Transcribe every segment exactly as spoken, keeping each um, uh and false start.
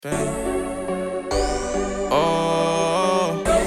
Bang. Oh, uh,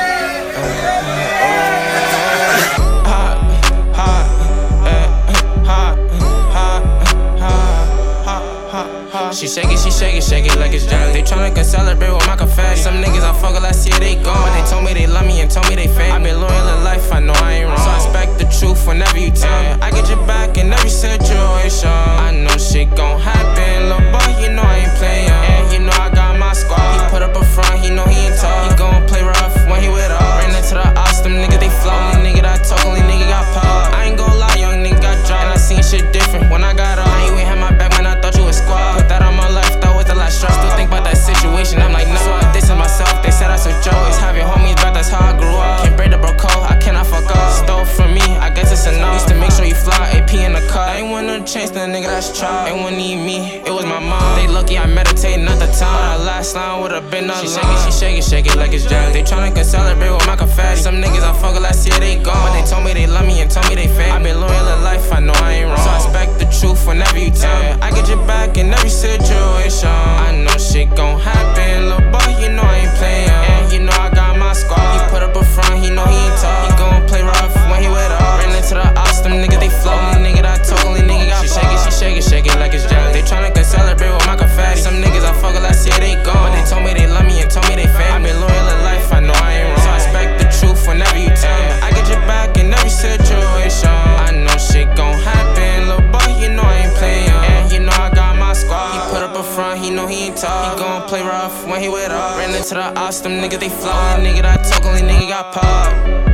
oh, hot, hot, eh, hot, hot, hot, hot, hot, hot. She shake it, she shake it, shake it like it's jelly. They tryna go celebrate with my confetti. Some niggas I fuck with last year, they gone, but they told me they love me and told me they fake. I been loyal in life, I know I ain't wrong. So I expect the truth whenever you tell me. I get your back in every situation. I know shit gon' happen, little boy, you know I ain't playing. And you know I got my squad. He put up a front, he know he ain't tall. He gon' play rough when he with us. Ran into the ops, them niggas they flow. Only nigga that talk, only nigga got popped. I ain't gon' lie, young nigga got dropped. And I seen shit different when I got up. You ain't had my back when I thought you was squad. Put that on my left, though, with a lot of stress. Still think about that situation, I'm like, no. So I dissing myself, they said I so Joe. Always have your homies back, that's how I grew up. Can't break the bro code, I cannot fuck up. Stole from me, I guess it's a no. Used to make sure you fly, A P in the car. I ain't want no chance, the nigga that's tried. Ain't wanna need me, it was my mom. They lucky I meditating at the time. But last line would've been a She shake it, she shake it, shake it like it's jelly. They tryna go celebrate with my confetti. Some niggas I fuck with last year, they gone, but they told me they love me and told me they fake. I been loyal in life, I know I ain't wrong. So I expect the truth whenever you tell me. I get your back in every situation. I know shit gon' happen, little boy, you know I ain't playing. And you know I got my squad. He put up a front, he know he ain't tall. He gon' play rough when he with us. Ran into the ops, them niggas they flow. Only nigga that talk, only nigga got She shake it, she shake it, shake it like it's jelly. They tryna go celebrate with my confetti. Some niggas I fuck with last year, they gone, but they told me they love me and told me they fake. I been loyal in life, I know I ain't wrong. So I expect the truth whenever you tell me. I get your back in every situation. I know shit gon' happen, little boy, you know I ain't playing. And you know I got my squad. He put up a front, he know he ain't tall. He gon' play rough when he with us. Ran into the ops, them niggas they flow. Only nigga that talk, only nigga got popped.